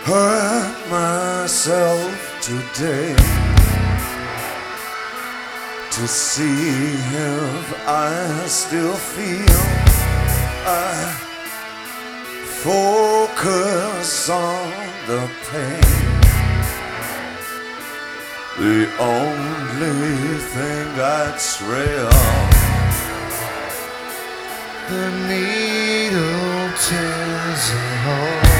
hurt myself today to see if I still feel. I focus on the pain, the only thing that's real. The needle tears a hole,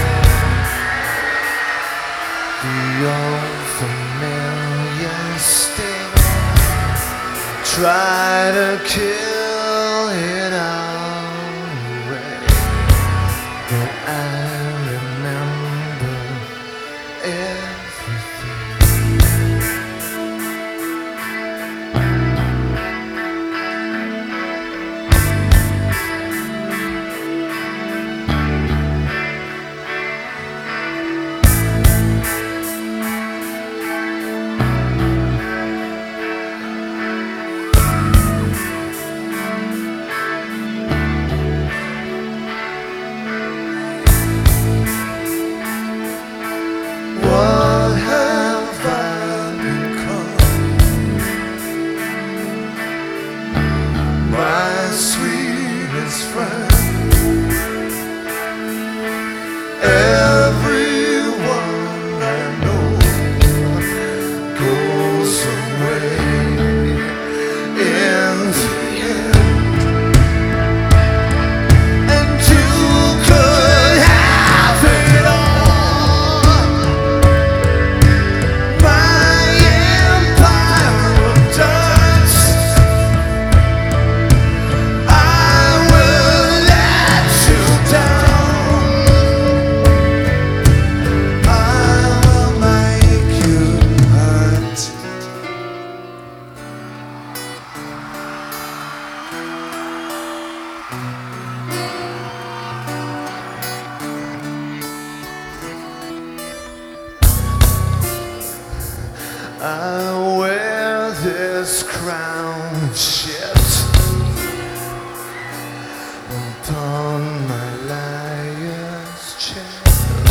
the old familiar sting. Try to kill it all away, but I remember everything. What have I become? My sweetest friend. Everyone I know goes away in the end, and you could have it all. My empire of dust, I will let you down. I will make you hurt. I wear this crown of shit upon my liar's chair,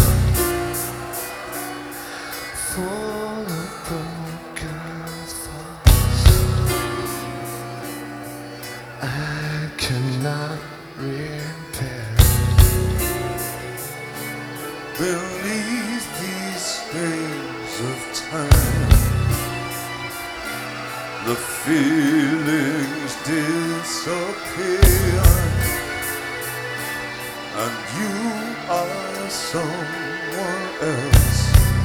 full of broken thoughts I cannot repair. Beneath these days of time, the feelings disappear, and you are someone else,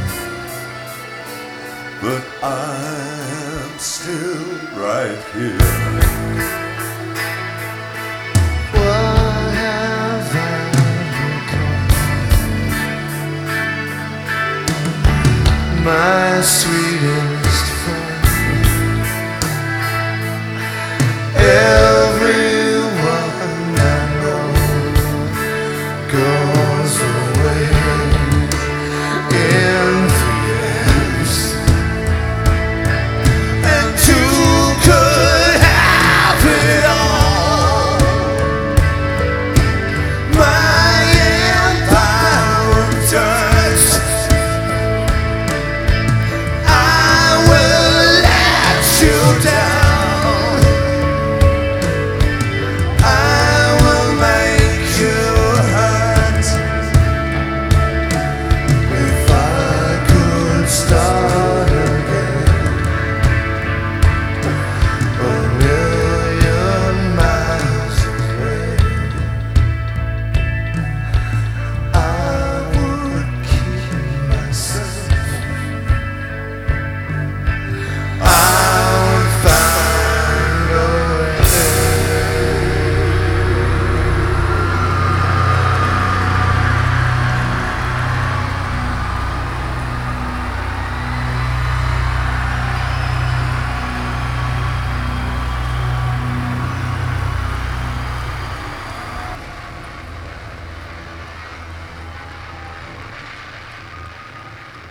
but I'm still right here. What have I become? My sweetest friend. Everyone I know goes